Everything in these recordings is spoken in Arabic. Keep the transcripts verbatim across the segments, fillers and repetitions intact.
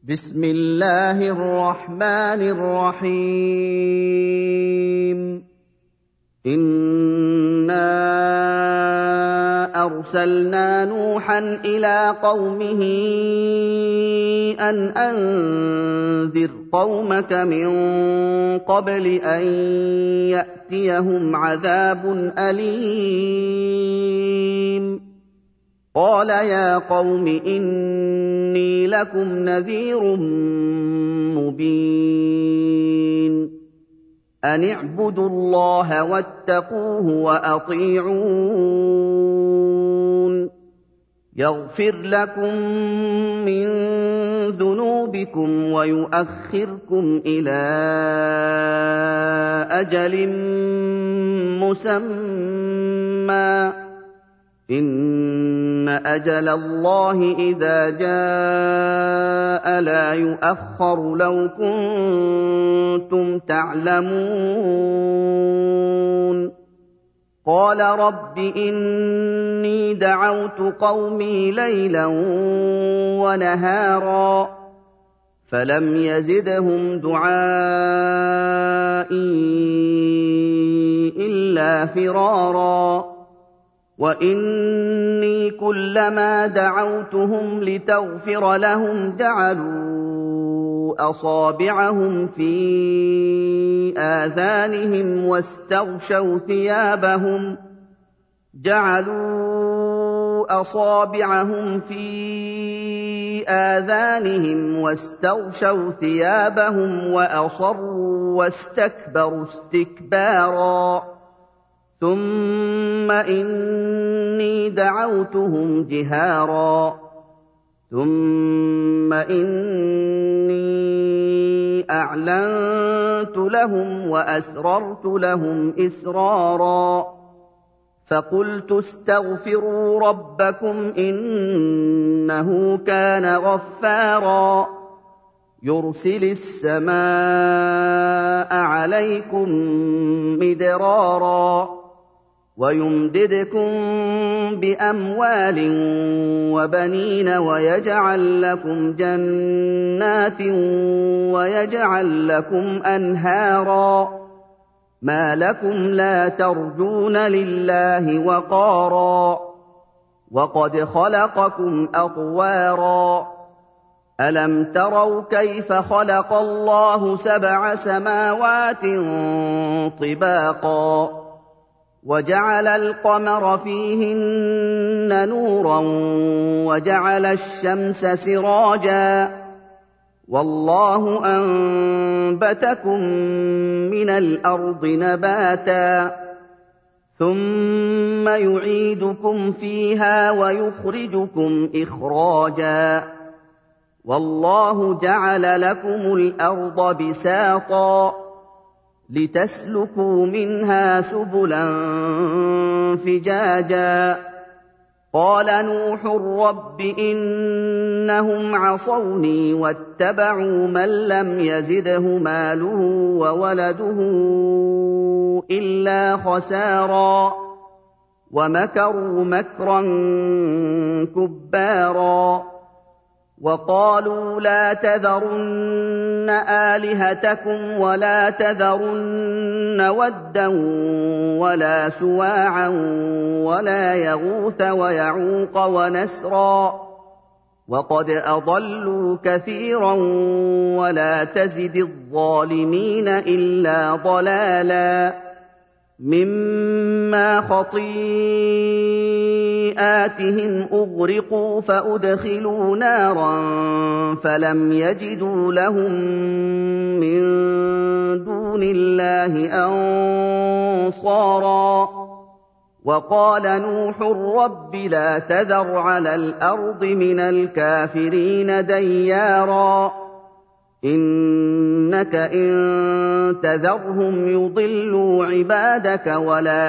بسم الله الرحمن الرحيم إنا أرسلنا نوحا إلى قومه أن أنذر قومك من قبل أن يأتيهم عذاب أليم قال يا قوم إني لكم نذير مبين أن اعبدوا الله واتقوه وأطيعون يغفر لكم من ذنوبكم ويؤخركم إلى أجل مسمى إن أجل الله إذا جاء لا يؤخر لو كنتم تعلمون قال رب إني دعوت قومي ليلا ونهارا فلم يزدهم دعائي إلا فرارا وإني كلما دعوتهم لتغفر لهم جعلوا أصابعهم في آذانهم واستغشوا ثيابهم جعلوا أصابعهم في آذانهم واستغشوا ثيابهم وأصروا واستكبروا استكبارا ثم إني دعوتهم جهارا ثم إني أعلنت لهم وأسررت لهم إسرارا فقلت استغفروا ربكم إنه كان غفارا يرسل السماء عليكم مدرارا ويمددكم بأموال وبنين ويجعل لكم جنات ويجعل لكم أنهارا ما لكم لا ترجون لله وقارا وقد خلقكم أطوارا ألم تروا كيف خلق الله سبع سماوات طباقا وجعل القمر فيهن نورا وجعل الشمس سراجا والله أنبتكم من الأرض نباتا ثم يعيدكم فيها ويخرجكم إخراجا والله جعل لكم الأرض بساطا لتسلكوا منها سبلا فجاجا قال نوح رب إنهم عصوني واتبعوا من لم يزده ماله وولده إلا خسارا ومكروا مكرا كبارا وقالوا لا تذرن آلهتكم ولا تذرن ودا ولا سواعا ولا يغوث ويعوق ونسرا وقد أضلوا كثيرا ولا تزد الظالمين إلا ضلالا مما خطيئاتهم أغرقوا فأدخلوا نارا فلم يجدوا لهم من دون الله أنصارا وقال نوح رب لا تذر على الأرض من الكافرين ديارا إنك إن تذرهم يضلوا عبادك ولا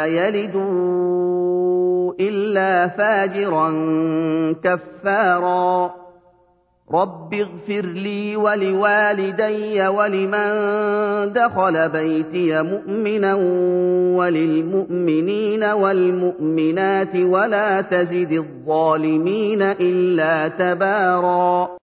يلدوا إلا فاجرا كفارا رب اغفر لي ولوالدي ولمن دخل بيتي مؤمنا وللمؤمنين والمؤمنات ولا تزد الظالمين إلا تبارا